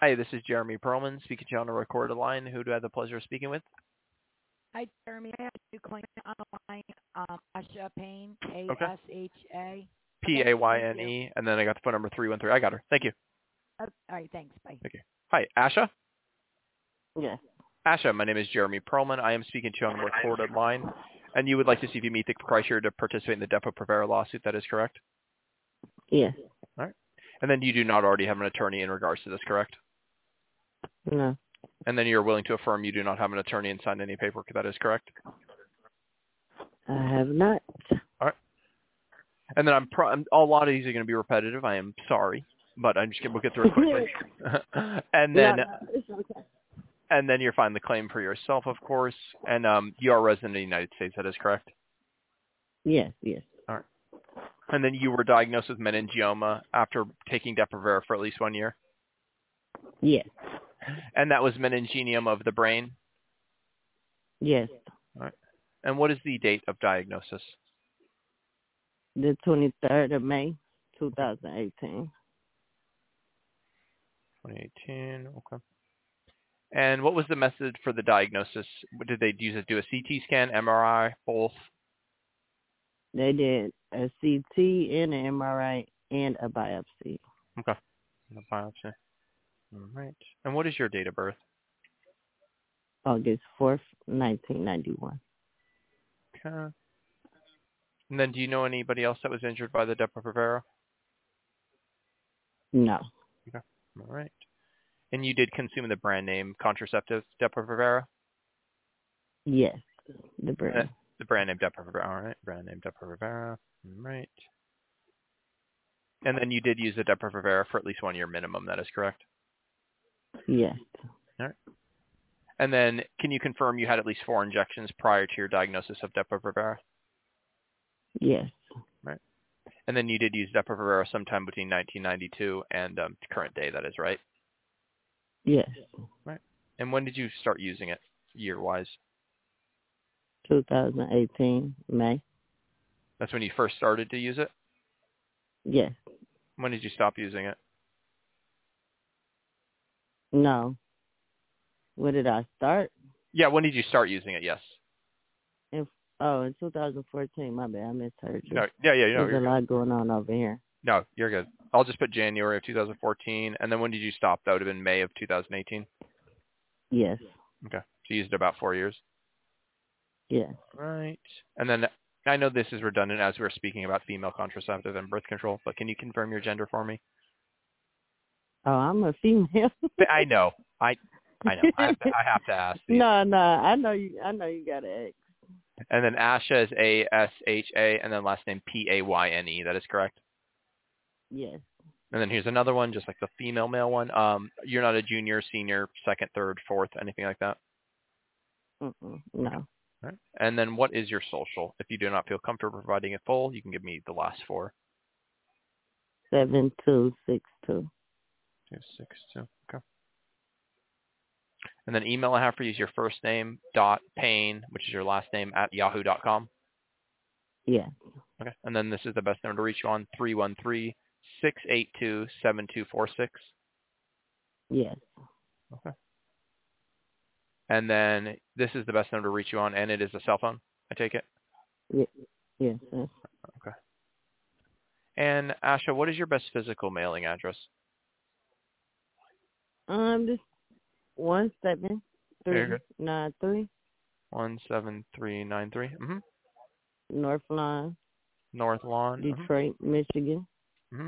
Hi, this is Jeremy Perlman speaking to you on a recorded line. Who do I have the pleasure of speaking with? Hi, Jeremy. I have a new client on the line, Asha Payne, Okay. A-S-H-A. Okay, thank you. P-A-Y-N-E, and then I got the phone number 313. I got her. Thank you. All right, thanks. Bye. Thank you. Hi, Asha? Yes. Asha, my name is Jeremy Perlman. I am speaking to you on a recorded line, and you would like to see if you meet the criteria to participate in the Depo-Provera lawsuit. That is correct? Yes. All right. And then you do not already have an attorney in regards to this, correct? No. And then you're willing to affirm you do not have an attorney and signed any paperwork. That is correct? I have not. All right. And then a lot of these are going to be repetitive. I am sorry, but we'll get through it quickly. And then, it's okay. and then you're filing the claim for yourself, of course. And you are a resident of the United States. That is correct? Yes, yes. All right. And then you were diagnosed with meningioma after taking Depo-Provera for at least 1 year? Yes. And that was meningioma of the brain? Yes. All right. And what is the date of diagnosis? The 23rd of May, 2018. 2018, okay. And what was the method for the diagnosis? Did they do a CT scan, MRI, both? They did a CT and an MRI and a biopsy. Okay. And a biopsy. All right. And what is your date of birth? August 4th, 1991. Okay. And then do you know anybody else that was injured by the Depo-Provera? No. Okay. All right. And you did consume the brand name contraceptive Depo-Provera? Yes. The brand. The brand name Depo-Provera. All right. Brand name Depo-Provera. All right. And then you did use the Depo-Provera for at least 1 year minimum. That is correct? Yes. All right. And then can you confirm you had at least 4 injections prior to your diagnosis of Depo-Provera? Yes. Right. And then you did use Depo-Provera sometime between 1992 and current day. That is right? Yes. Right. And when did you start using it, year-wise? 2018, May. That's when you first started to use it? Yes. When did you stop using it? No. When did I start? Yeah, when did you start using it? Yes. In 2014. My bad. I misheard you. No. Yeah. There's a lot going on over here. No, you're good. I'll just put January of 2014. And then when did you stop? That would have been May of 2018? Yes. Okay. So you used it about 4 years? Yes. Right. And then I know this is redundant as we're speaking about female contraceptive and birth control, but can you confirm your gender for me? Oh, I'm a female. I know. I know. I have to ask these. No. I know you got an X. And then Asha is A-S-H-A, and then last name P-A-Y-N-E. That is correct? Yes. And then here's another one, just like the female-male one. You're not a junior, senior, second, third, fourth, anything like that? No. All right. And then what is your social? If you do not feel comfortable providing it full, you can give me the last 4. 7262. 262. Okay. And then email I have for you is your first name, .Payne, which is your last name, at yahoo.com. Yes. Okay. And then this is the best number to reach you on, 313-682-7246. Yes. Okay. And then this is the best number to reach you on, and it is a cell phone, I take it? Yes. Sir. Okay. And Asha, what is your best physical mailing address? This 17393 17393. Mm-hmm. North Lawn, North Lawn. Detroit, Michigan. Mm-hmm.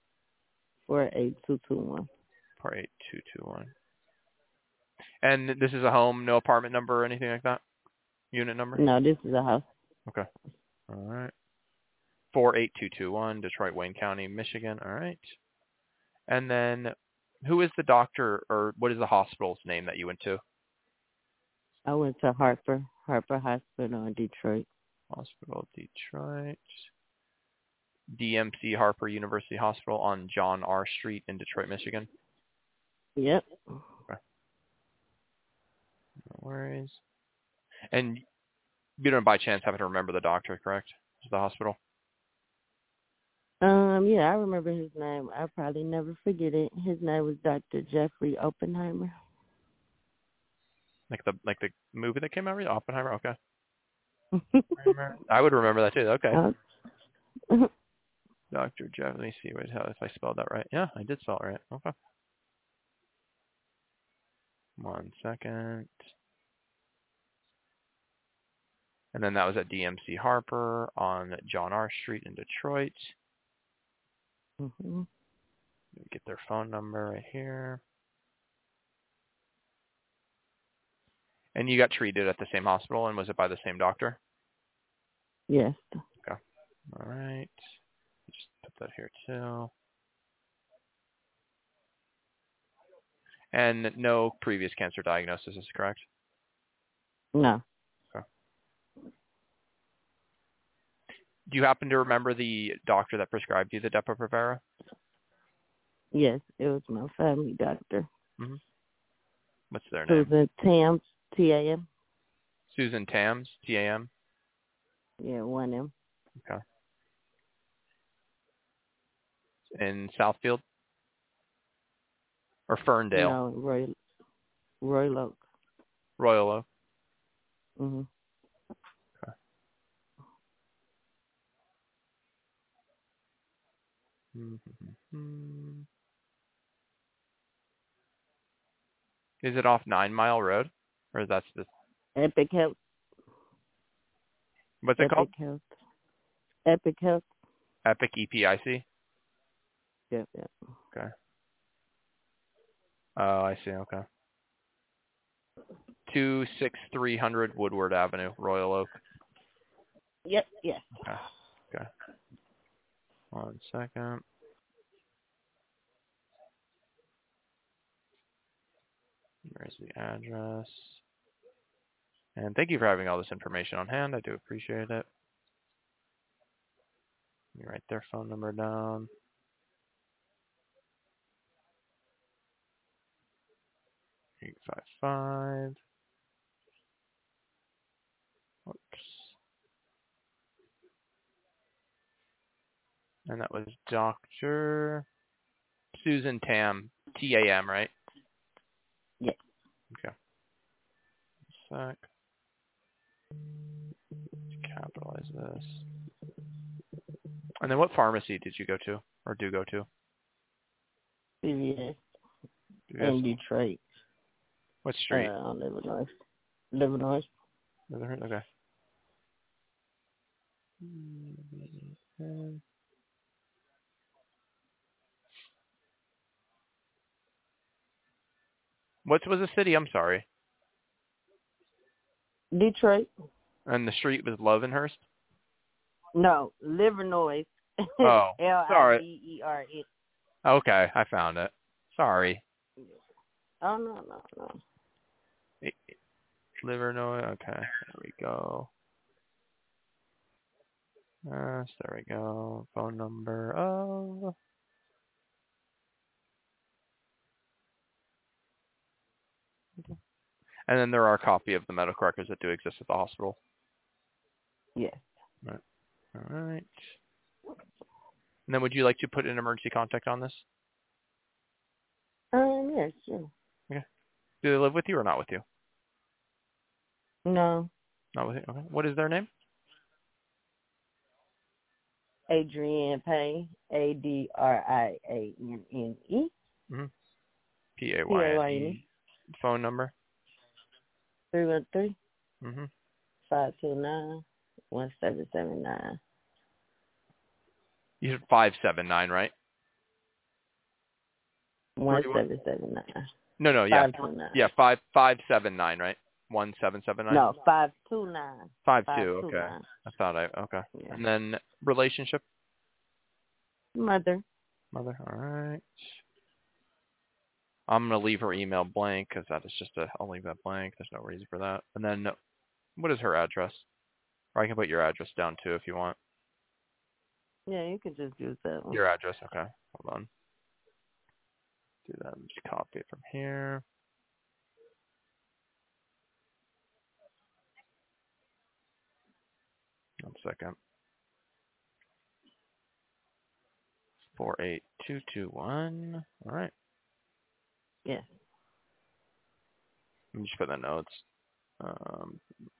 48221. 48221. And this is a home, no apartment number or anything like that? Unit number? No, this is a house. Okay. All right. 48221, Detroit, Wayne County, Michigan. All right. And then who is the doctor, or what is the hospital's name that you went to? I went to Harper Hospital in Detroit. Hospital, Detroit. DMC Harper University Hospital on John R. Street in Detroit, Michigan. Yep. Okay. No worries. And you don't by chance happen to remember the doctor, correct? The hospital? Yeah, I remember his name. I probably never forget it. His name was Dr. Jeffrey Oppenheimer. Like the movie that came out, Oppenheimer. Okay. I would remember that too. Okay. Dr. Jeff. Let me see if I spelled that right. Yeah, I did spell it right. Okay. 1 second. And then that was at DMC Harper on John R. Street in Detroit. Mm-hmm. Get their phone number right here. And you got treated at the same hospital, and was it by the same doctor? Yes. Okay. All right. Just put that here too. And no previous cancer diagnosis is correct? No. Okay. Do you happen to remember the doctor that prescribed you the Depo-Provera? Yes, it was my family doctor. Mm-hmm. What's their name? Susan Tams, T-A-M. Susan Tams, T-A-M? Yeah, 1M. Okay. In Southfield? Or Ferndale? No, Royal Oak. Royal Oak? Mm-hmm. Okay. Mm-hmm. Is it off 9 Mile Road? Or that's the... Epic Health. What's it called? Health. Epic Health. Epic, EPIC? Yep. Okay. Oh, I see. Okay. 26300 Woodward Avenue, Royal Oak. Yep, yeah. Okay. 1 second. Where's the address? And thank you for having all this information on hand. I do appreciate it. Let me write their phone number down. 855. Oops. And that was Dr. Susan Tam, T-A-M, right? Yeah. Okay. Sec. Capitalize this. And then what pharmacy did you go to, or do go to? CVS. CVS. In Detroit. What street? On Illinois. Okay. What was the city? I'm sorry. Detroit. And the street was Lovenhurst? No, Livernois. Oh, sorry. L-I-V-E-R-S. Okay, I found it. Sorry. Oh, no. Livernois. Okay, there we go. There we go. Phone number of... And then there are a copy of the medical records that do exist at the hospital. Yes. Right. All right. And then would you like to put an emergency contact on this? Yes, sure. Okay. Do they live with you or not with you? No. Not with you? Okay. What is their name? Adrienne Payne, Adrianne. Mm-hmm. P-A-Y-N-E. Phone number? 313 Mm-hmm. 529 1779. You said 579, right? 1779. No, yeah. 529. Yeah, 579, right? 1779? No, 529. 52, okay. Okay. Yeah. And then relationship? Mother. Mother, all right. I'm going to leave her email blank because that is I'll leave that blank. There's no reason for that. And then what is her address? Or I can put your address down too if you want. Yeah, you can just use that one. Your address, okay. Hold on. Do that and just copy it from here. One second. 48221. All right. Yes. Let me just put the notes. Um,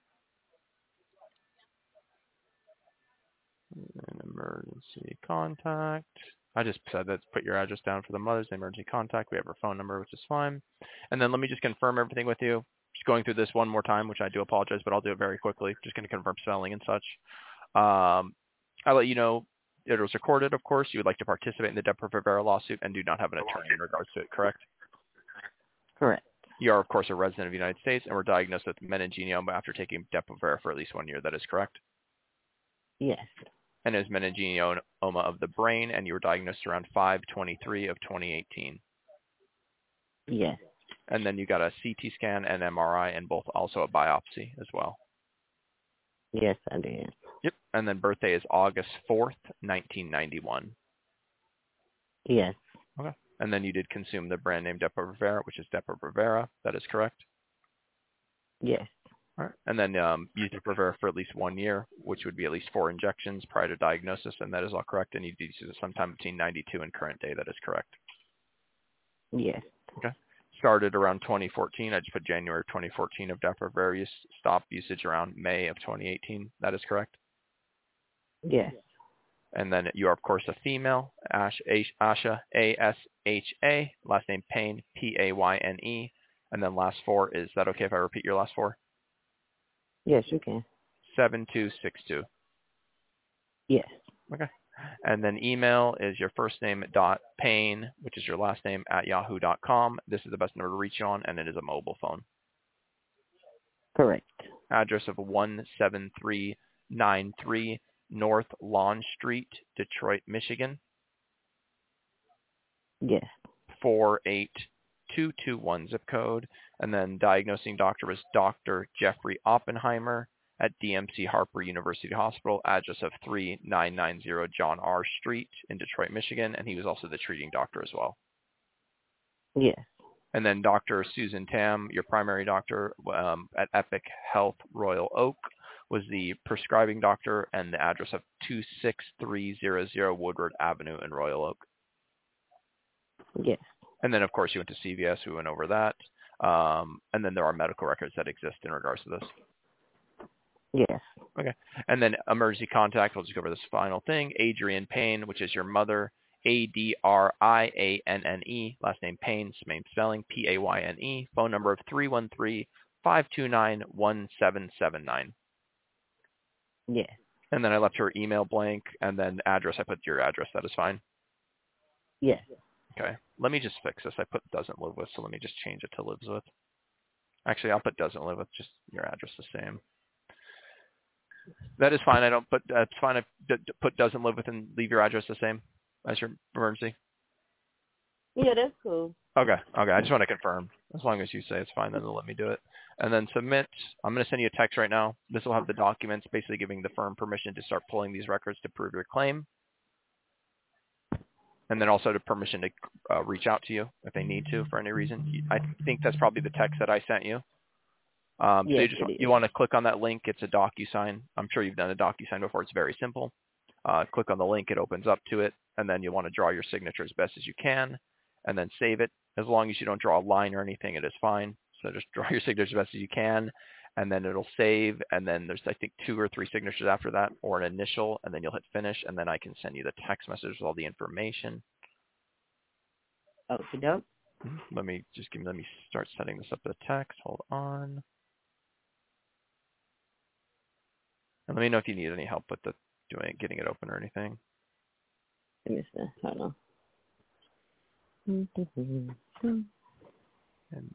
an emergency contact. I just said that. Put your address down for the mother's emergency contact. We have her phone number, which is fine. And then let me just confirm everything with you. Just going through this one more time, which I do apologize, but I'll do it very quickly. Just going to confirm spelling and such. I'll let you know it was recorded, of course. You would like to participate in the Depo-Provera lawsuit and do not have an attorney in regards to it, correct? Correct. You are, of course, a resident of the United States and were diagnosed with meningioma after taking Depo-Provera for at least 1 year. That is correct? Yes. And it was meningioma of the brain, and you were diagnosed around 5/23 of 2018. Yes. And then you got a CT scan and MRI, and both also a biopsy as well. Yes, I did. Yep. And then birthday is August 4th, 1991. Yes. Okay. And then you did consume the brand name Depo-Provera, which is Depo-Provera. That is correct? Yes. All right. And then used Depo-Provera for at least 1 year, which would be at least 4 injections prior to diagnosis, and that is all correct. And you did use it sometime between 92 and current day. That is correct. Yes. Okay. Started around 2014. I just put January 2014 of Depo-Provera stopped usage around May of 2018. That is correct? Yes. And then you are, of course, a female, Asha, A-S-H-A, last name Payne, P-A-Y-N-E, and then last 4, is that okay if I repeat your last 4? Yes, you can. 7262. Yes. Okay. And then email is your first name dot Payne, which is your last name, at yahoo.com. This is the best number to reach you on, and it is a mobile phone. Correct. Address of 17393 North Lawn Street, Detroit, Michigan. Yes. 48221 zip code. And then diagnosing doctor was Dr. Jeffrey Oppenheimer at DMC Harper University Hospital, address of 3990 John R. Street in Detroit, Michigan. And he was also the treating doctor as well. Yes. And then Dr. Susan Tam, your primary doctor at Epic Health Royal Oak, was the prescribing doctor, and the address of 26300 Woodward Avenue in Royal Oak. Yes. And then, of course, you went to CVS. We went over that. And then there are medical records that exist in regards to this. Yes. Okay. And then emergency contact, we'll just go over this final thing. Adrienne Payne, which is your mother, A-D-R-I-A-N-N-E, last name Payne, same spelling, P-A-Y-N-E, phone number of 313-529-1779. Yes. And then I left her email blank, and then address, I put your address. That is fine? Yes. Okay. Let me just fix this. I put doesn't live with, so let me just change it to lives with. Actually, I'll put doesn't live with, just your address the same. That is fine. I don't put, it's fine. I put doesn't live with and leave your address the same as your emergency. Yeah, that's cool. Okay. Okay. I just want to confirm. As long as you say it's fine, then they'll let me do it. And then submit. I'm going to send you a text right now. This will have the documents basically giving the firm permission to start pulling these records to prove your claim. And then also the permission to reach out to you if they need to for any reason. I think that's probably the text that I sent you. So you want to click on that link. It's a DocuSign. I'm sure you've done a DocuSign before. It's very simple. Click on the link. It opens up to it. And then you want to draw your signature as best as you can. And then save it. As long as you don't draw a line or anything, it is fine. So just draw your signature as best as you can. And then it'll save. And then there's, I think, 2 or 3 signatures after that, or an initial. And then you'll hit finish. And then I can send you the text message with all the information. Okay, dope. Let me start setting this up to text. Hold on. And let me know if you need any help with getting it open or anything. Let me see. Hold on. And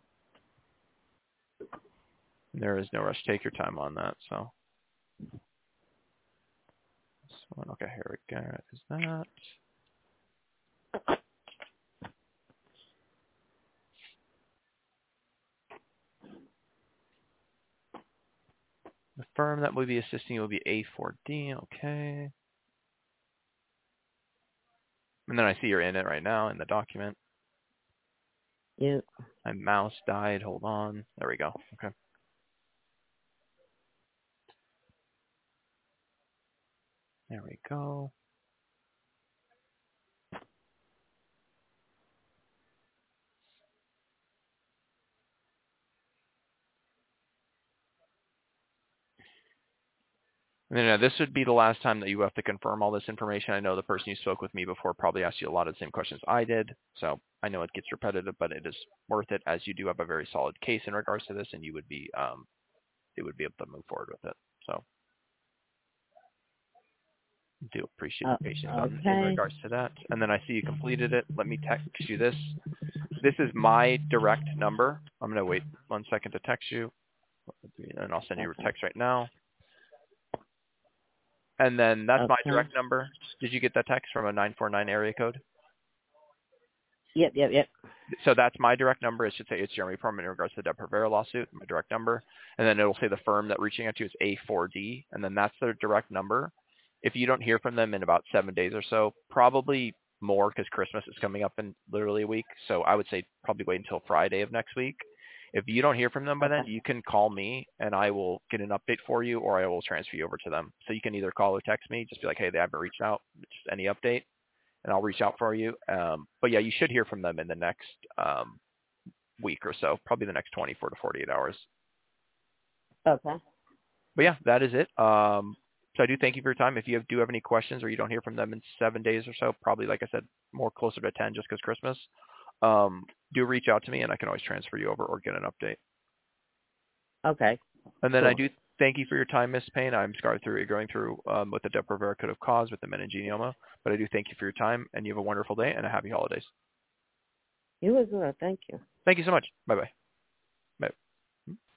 there is no rush. Take your time on that. So, okay, here we go. Is that? The firm that will be assisting you will be A4D. Okay. And then I see you're in it right now in the document. Yep. My mouse died. Hold on. There we go. Okay. There we go. And then this would be the last time that you have to confirm all this information. I know the person you spoke with me before probably asked you a lot of the same questions I did. So I know it gets repetitive, but it is worth it as you do have a very solid case in regards to this, and you would be, it would be able to move forward with it. So I do appreciate your patience in regards to that. And then I see you completed it. Let me text you this. This is my direct number. I'm going to wait 1 second to text you, and I'll send you a text right now. And then that's my direct number. Did you get that text from a 949 area code? Yep. So that's my direct number. It should say it's Jeremy Perman in regards to the Deb Rivera lawsuit, my direct number. And then it'll say the firm that reaching out to is A4D, and then that's their direct number. If you don't hear from them in about 7 days or so, probably more because Christmas is coming up in literally a week. So I would say probably wait until Friday of next week. If you don't hear from them by then, you can call me and I will get an update for you, or I will transfer you over to them. So you can either call or text me, just be like, hey, they haven't reached out, just any update, and I'll reach out for you. But yeah, you should hear from them in the next week or so, probably the next 24 to 48 hours. Okay. But yeah, that is it. So I do thank you for your time. If you do have any questions or you don't hear from them in 7 days or so, probably, like I said, more closer to 10 just because Christmas, do reach out to me and I can always transfer you over or get an update. Okay. And then I do thank you for your time, Ms. Payne. I'm sorry you're going through what the Deb Rivera could have caused with the meningioma, but I do thank you for your time, and you have a wonderful day and a happy holidays. You as well. Thank you. Thank you so much. Bye-bye. Bye.